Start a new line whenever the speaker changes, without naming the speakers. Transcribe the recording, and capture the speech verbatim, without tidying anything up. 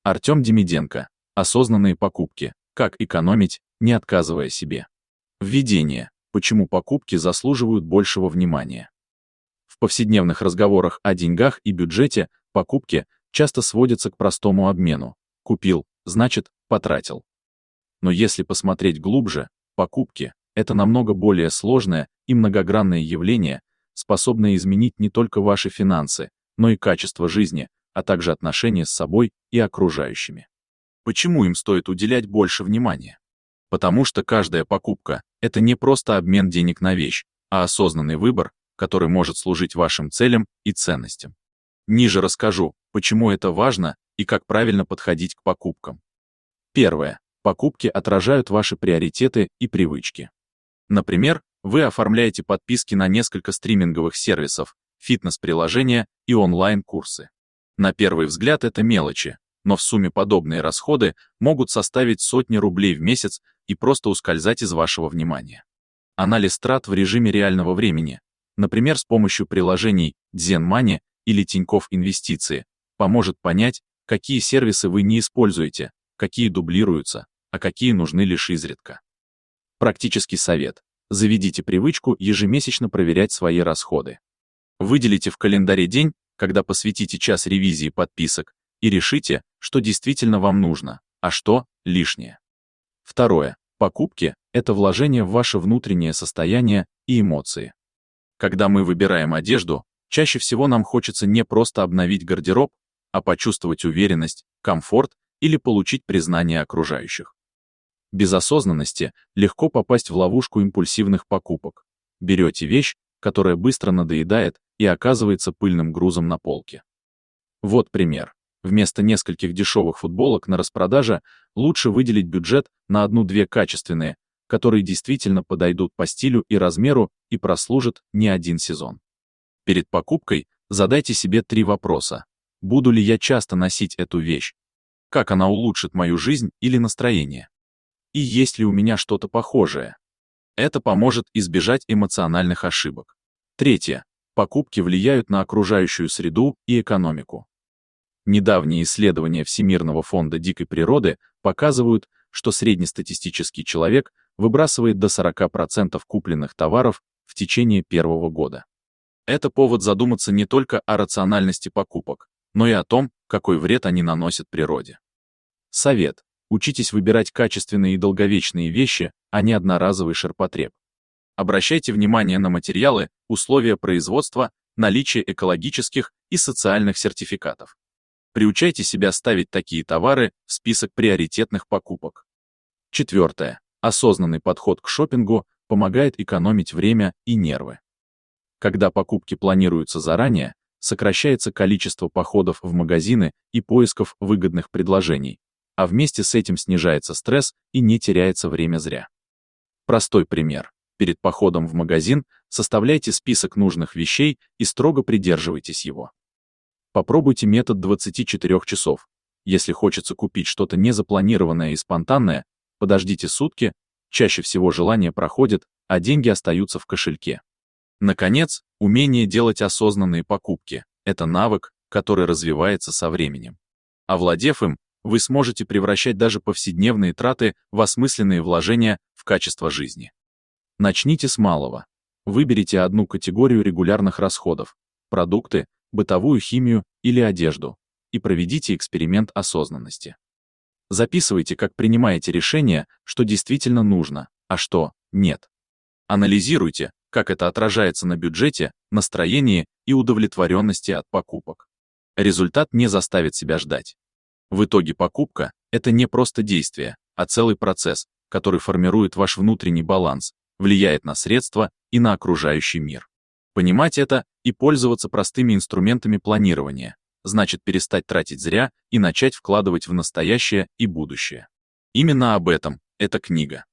Артем Демиденко. Осознанные покупки. Как экономить, не отказывая себе. Введение. Почему покупки заслуживают большего внимания? В повседневных разговорах о деньгах и бюджете покупки часто сводятся к простому обмену. Купил, значит, потратил. Но если посмотреть глубже, покупки — это намного более сложное и многогранное явление, способное изменить не только ваши финансы, но и качество жизни, а также отношения с собой и окружающими. Почему им стоит уделять больше внимания? Потому что каждая покупка — это не просто обмен денег на вещь, а осознанный выбор, который может служить вашим целям и ценностям. Ниже расскажу, почему это важно и как правильно подходить к покупкам. Первое. Покупки отражают ваши приоритеты и привычки. Например, вы оформляете подписки на несколько стриминговых сервисов, фитнес-приложения и онлайн-курсы. На первый взгляд это мелочи, но в сумме подобные расходы могут составить сотни рублей в месяц и просто ускользать из вашего внимания. Анализ трат в режиме реального времени, например, с помощью приложений Дзен Мани или Тинькофф Инвестиции, поможет понять, какие сервисы вы не используете, какие дублируются, а какие нужны лишь изредка. Практический совет. Заведите привычку ежемесячно проверять свои расходы. Выделите в календаре день, когда посвятите час ревизии подписок, и решите, что действительно вам нужно, а что лишнее. Второе. Покупки — это вложение в ваше внутреннее состояние и эмоции. Когда мы выбираем одежду, чаще всего нам хочется не просто обновить гардероб, а почувствовать уверенность, комфорт или получить признание окружающих. Без осознанности легко попасть в ловушку импульсивных покупок. Берете вещь, которая быстро надоедает и оказывается пыльным грузом на полке. Вот пример. Вместо нескольких дешевых футболок на распродаже лучше выделить бюджет на одну-две качественные, которые действительно подойдут по стилю и размеру и прослужат не один сезон. Перед покупкой задайте себе три вопроса. Буду ли я часто носить эту вещь? Как она улучшит мою жизнь или настроение? И есть ли у меня что-то похожее? Это поможет избежать эмоциональных ошибок. Третье. Покупки влияют на окружающую среду и экономику. Недавние исследования Всемирного фонда дикой природы показывают, что среднестатистический человек выбрасывает до сорока процентов купленных товаров в течение первого года. Это повод задуматься не только о рациональности покупок, но и о том, какой вред они наносят природе. Совет. Учитесь выбирать качественные и долговечные вещи, а не одноразовый ширпотреб. Обращайте внимание на материалы, условия производства, наличие экологических и социальных сертификатов. Приучайте себя ставить такие товары в список приоритетных покупок. Четвертое. Осознанный подход к шопингу помогает экономить время и нервы. Когда покупки планируются заранее, сокращается количество походов в магазины и поисков выгодных предложений, а вместе с этим снижается стресс и не теряется время зря. Простой пример. Перед походом в магазин составляйте список нужных вещей и строго придерживайтесь его. Попробуйте метод двадцати четырёх часов. Если хочется купить что-то незапланированное и спонтанное, подождите сутки, чаще всего желание проходит, а деньги остаются в кошельке. Наконец, умение делать осознанные покупки — это навык, который развивается со временем. Овладев им, вы сможете превращать даже повседневные траты в осмысленные вложения в качество жизни. Начните с малого. Выберите одну категорию регулярных расходов — продукты, бытовую химию или одежду, и проведите эксперимент осознанности. Записывайте, как принимаете решение, что действительно нужно, а что нет. Анализируйте, как это отражается на бюджете, настроении и удовлетворенности от покупок. Результат не заставит себя ждать. В итоге покупка — это не просто действие, а целый процесс, который формирует ваш внутренний баланс, влияет на средства и на окружающий мир. Понимать это и пользоваться простыми инструментами планирования значит перестать тратить зря и начать вкладывать в настоящее и будущее. Именно об этом эта книга.